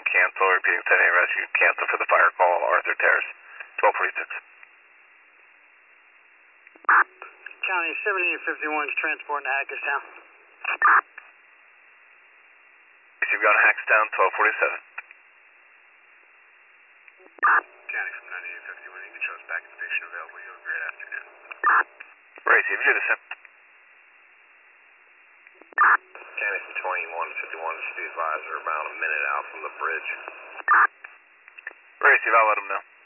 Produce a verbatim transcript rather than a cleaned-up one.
cancel, repeating ten eight rescue, cancel for the fire call, Arthur Terrace, twelve forty-six. County seventy-eight fifty-one is transporting to Hackettstown. You've got a Hackettstown, twelve forty-seven. County from ninety-eight fifty-one, you can show us back at station available. You have a great afternoon. Racy, if you do the same. County from twenty-one fifty-one, just be advised, we're about a minute out from the bridge. Racy, I'll let them know.